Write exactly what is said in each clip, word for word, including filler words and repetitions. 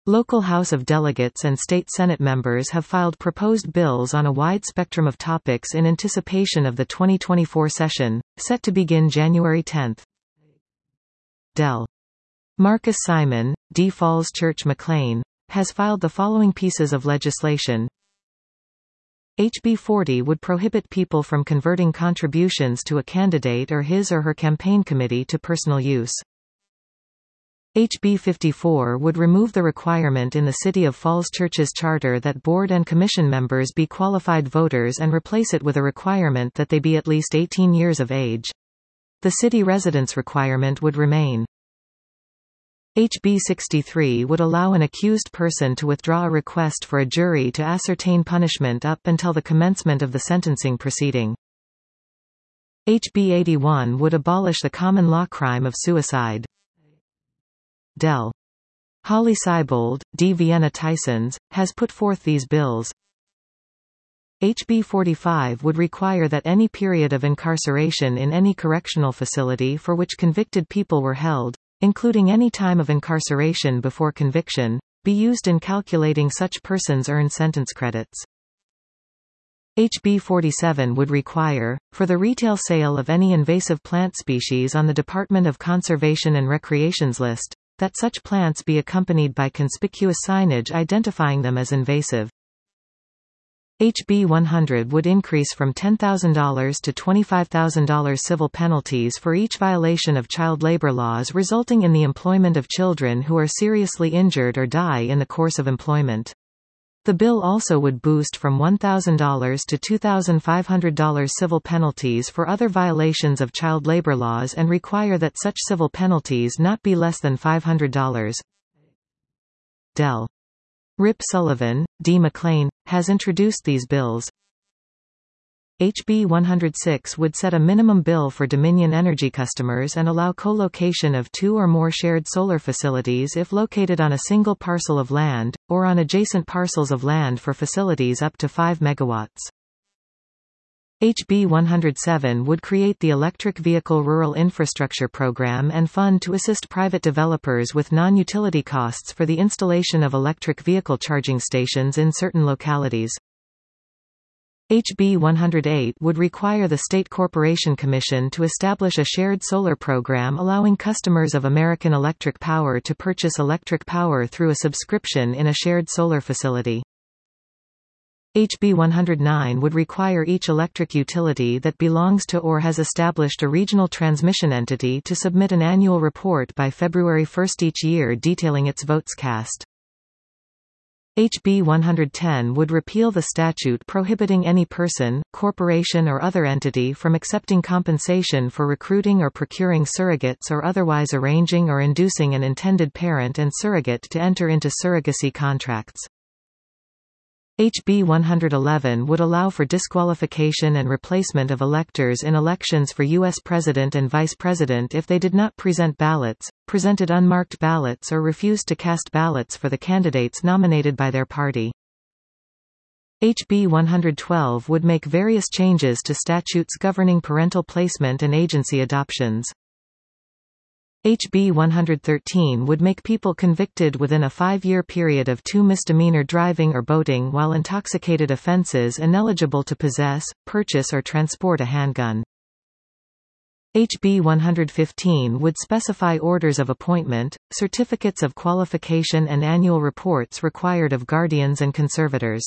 Local House of Delegates and state Senate members have filed proposed bills on a wide spectrum of topics in anticipation of the twenty twenty-four session, set to begin January tenth. Del. Marcus Simon, D. Falls Church McLean, has filed the following pieces of legislation. H B forty would prohibit people from converting contributions to a candidate or his or her campaign committee to personal use. H B fifty-four would remove the requirement in the City of Falls Church's charter that board and commission members be qualified voters and replace it with a requirement that they be at least eighteen years of age. The city residence requirement would remain. H B sixty-three would allow an accused person to withdraw a request for a jury to ascertain punishment up until the commencement of the sentencing proceeding. H B eighty-one would abolish the common law crime of suicide. Del. Holly Seibold, D. Vienna Tysons, has put forth these bills. H B forty-five would require that any period of incarceration in any correctional facility for which convicted people were held, including any time of incarceration before conviction, be used in calculating such persons' earned sentence credits. H B forty-seven would require, for the retail sale of any invasive plant species on the Department of Conservation and Recreation's list, that such plants be accompanied by conspicuous signage identifying them as invasive. H B one hundred would increase from ten thousand dollars to twenty-five thousand dollars civil penalties for each violation of child labor laws resulting in the employment of children who are seriously injured or die in the course of employment. The bill also would boost from one thousand dollars to two thousand five hundred dollars civil penalties for other violations of child labor laws and require that such civil penalties not be less than five hundred dollars. Del. Rip Sullivan, D. McLean, has introduced these bills. H B one oh six would set a minimum bill for Dominion Energy customers and allow co-location of two or more shared solar facilities if located on a single parcel of land, or on adjacent parcels of land for facilities up to five megawatts. H B one oh seven would create the Electric Vehicle Rural Infrastructure Program and fund to assist private developers with non-utility costs for the installation of electric vehicle charging stations in certain localities. H B one oh eight would require the State Corporation Commission to establish a shared solar program allowing customers of American Electric Power to purchase electric power through a subscription in a shared solar facility. H B one oh nine would require each electric utility that belongs to or has established a regional transmission entity to submit an annual report by February first each year detailing its votes cast. H B one ten would repeal the statute prohibiting any person, corporation or other entity from accepting compensation for recruiting or procuring surrogates or otherwise arranging or inducing an intended parent and surrogate to enter into surrogacy contracts. H B one eleven would allow for disqualification and replacement of electors in elections for U S President and Vice President if they did not present ballots, presented unmarked ballots or refused to cast ballots for the candidates nominated by their party. H B one twelve would make various changes to statutes governing parental placement and agency adoptions. H B one thirteen would make people convicted within a five-year period of two misdemeanor driving or boating while intoxicated offenses ineligible to possess, purchase or transport a handgun. H B one fifteen would specify orders of appointment, certificates of qualification and annual reports required of guardians and conservators.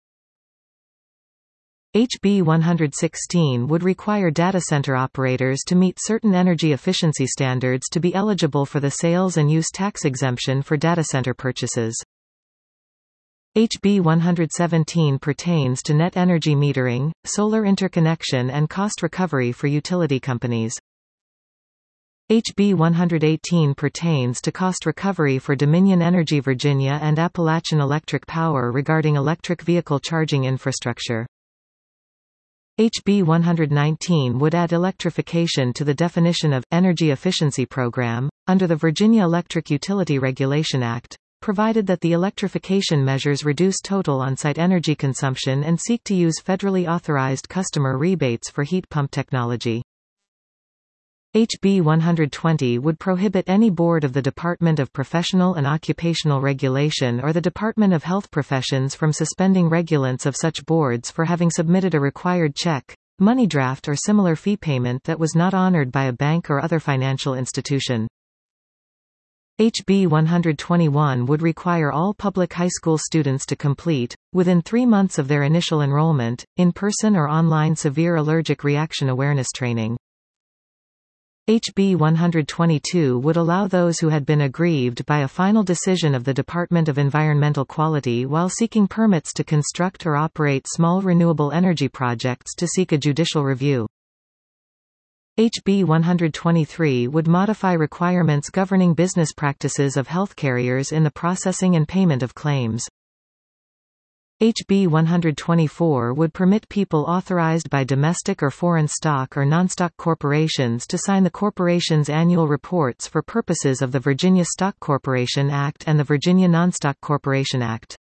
H B one sixteen would require data center operators to meet certain energy efficiency standards to be eligible for the sales and use tax exemption for data center purchases. H B one seventeen pertains to net energy metering, solar interconnection and cost recovery for utility companies. H B one eighteen pertains to cost recovery for Dominion Energy Virginia and Appalachian Electric Power regarding electric vehicle charging infrastructure. H B one nineteen would add electrification to the definition of energy efficiency program under the Virginia Electric Utility Regulation Act, provided that the electrification measures reduce total on-site energy consumption and seek to use federally authorized customer rebates for heat pump technology. H B one twenty would prohibit any board of the Department of Professional and Occupational Regulation or the Department of Health Professions from suspending regulants of such boards for having submitted a required check, money draft or similar fee payment that was not honored by a bank or other financial institution. H B one twenty-one would require all public high school students to complete, within three months of their initial enrollment, in-person or online severe allergic reaction awareness training. H B one twenty-two would allow those who had been aggrieved by a final decision of the Department of Environmental Quality while seeking permits to construct or operate small renewable energy projects to seek a judicial review. H B one twenty-three would modify requirements governing business practices of health carriers in the processing and payment of claims. H B one twenty-four would permit people authorized by domestic or foreign stock or non-stock corporations to sign the corporation's annual reports for purposes of the Virginia Stock Corporation Act and the Virginia Non-Stock Corporation Act.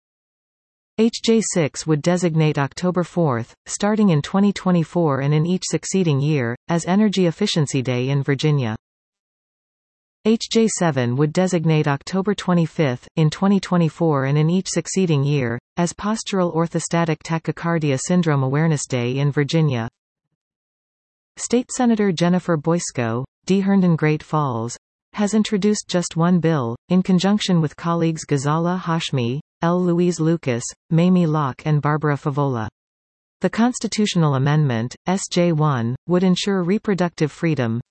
H J six would designate October fourth, starting in twenty twenty-four and in each succeeding year, as Energy Efficiency Day in Virginia. H J seven would designate October twenty-fifth, in twenty twenty-four and in each succeeding year, as Postural Orthostatic Tachycardia Syndrome Awareness Day in Virginia. State Senator Jennifer Boysko, D. Herndon Great Falls, has introduced just one bill, in conjunction with colleagues Ghazala Hashmi, L. Louise Lucas, Mamie Locke and Barbara Favola. The constitutional amendment, S J one, would ensure reproductive freedom.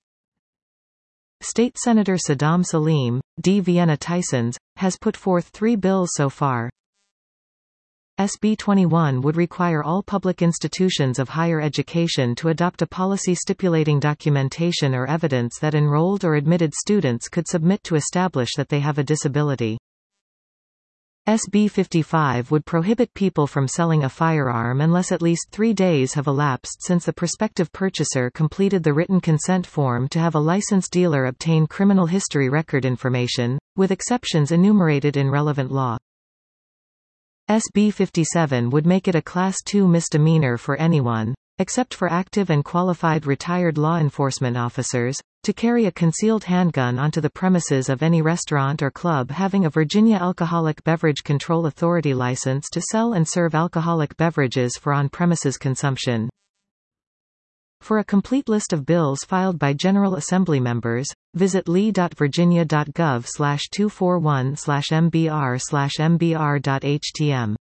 State Senator Saddam Salim, D. Vienna Tysons, has put forth three bills so far. S B twenty-one would require all public institutions of higher education to adopt a policy stipulating documentation or evidence that enrolled or admitted students could submit to establish that they have a disability. S B fifty-five would prohibit people from selling a firearm unless at least three days have elapsed since the prospective purchaser completed the written consent form to have a licensed dealer obtain criminal history record information, with exceptions enumerated in relevant law. S B fifty-seven would make it a Class two misdemeanor for anyone, except for active and qualified retired law enforcement officers, to carry a concealed handgun onto the premises of any restaurant or club having a Virginia Alcoholic Beverage Control Authority license to sell and serve alcoholic beverages for on-premises consumption. For a complete list of bills filed by General Assembly members, visit lee dot virginia dot gov slash two forty-one slash m b r slash m b r dot h t m.